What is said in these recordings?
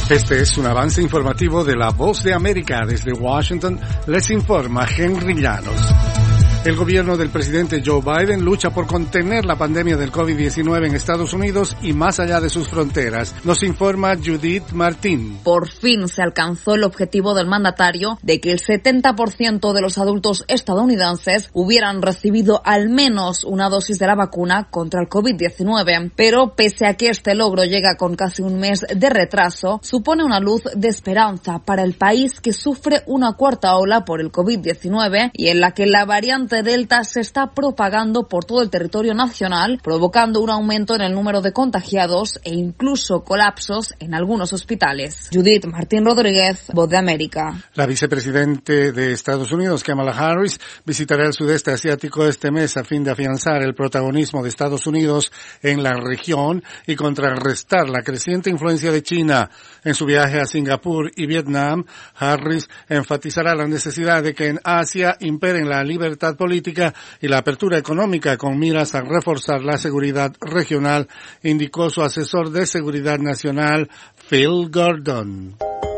Este es un avance informativo de La Voz de América. Desde Washington les informa Henry Llanos. El gobierno del presidente Joe Biden lucha por contener la pandemia del COVID-19 en Estados Unidos y más allá de sus fronteras. Nos informa Judith Martín. Por fin se alcanzó el objetivo del mandatario de que el 70% de los adultos estadounidenses hubieran recibido al menos una dosis de la vacuna contra el COVID-19. Pero pese a que este logro llega con casi un mes de retraso, supone una luz de esperanza para el país que sufre una cuarta ola por el COVID-19 y en la que la variante Delta se está propagando por todo el territorio nacional, provocando un aumento en el número de contagiados e incluso colapsos en algunos hospitales. Judith Martín Rodríguez, Voz de América. La vicepresidente de Estados Unidos, Kamala Harris, visitará el sudeste asiático este mes a fin de afianzar el protagonismo de Estados Unidos en la región y contrarrestar la creciente influencia de China. En su viaje a Singapur y Vietnam, Harris enfatizará la necesidad de que en Asia imperen la libertad política y la apertura económica con miras a reforzar la seguridad regional, indicó su asesor de seguridad nacional, Phil Gordon.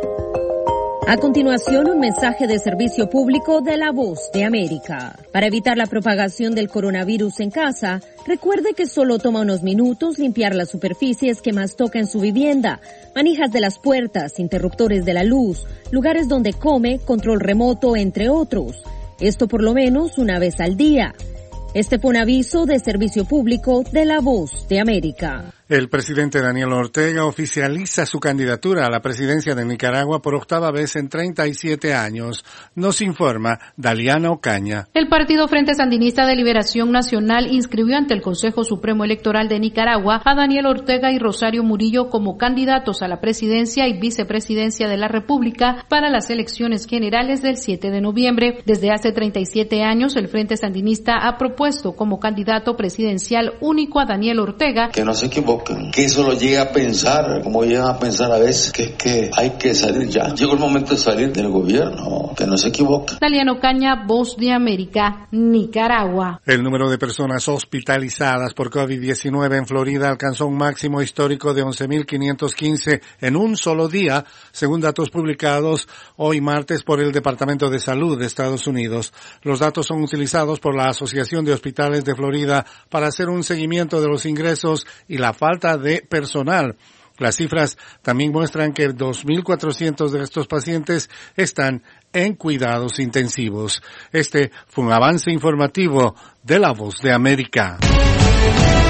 A continuación, un mensaje de servicio público de La Voz de América. Para evitar la propagación del coronavirus en casa, recuerde que solo toma unos minutos limpiar las superficies que más toca en su vivienda, manijas de las puertas, interruptores de la luz, lugares donde come, control remoto, entre otros. Esto por lo menos una vez al día. Este fue un aviso de servicio público de La Voz de América. El presidente Daniel Ortega oficializa su candidatura a la presidencia de Nicaragua por octava vez en 37 años. Nos informa Daliana Ocaña. El Partido Frente Sandinista de Liberación Nacional inscribió ante el Consejo Supremo Electoral de Nicaragua a Daniel Ortega y Rosario Murillo como candidatos a la presidencia y vicepresidencia de la República para las elecciones generales del 7 de noviembre. Desde hace 37 años, el Frente Sandinista ha propuesto como candidato presidencial único a Daniel Ortega. Que no se equivoque. Que eso lo llega a pensar, como llegan a pensar a veces, que es que hay que salir ya. Llegó el momento de salir del gobierno, que no se equivoque. Daliana Ocaña, Voz de América, Nicaragua. El número de personas hospitalizadas por COVID-19 en Florida alcanzó un máximo histórico de 11.515 en un solo día, según datos publicados hoy martes por el Departamento de Salud de Estados Unidos. Los datos son utilizados por la Asociación de Hospitales de Florida para hacer un seguimiento de los ingresos y la falta de personal. Las cifras también muestran que 2.400 de estos pacientes están en cuidados intensivos. Este fue un avance informativo de La Voz de América.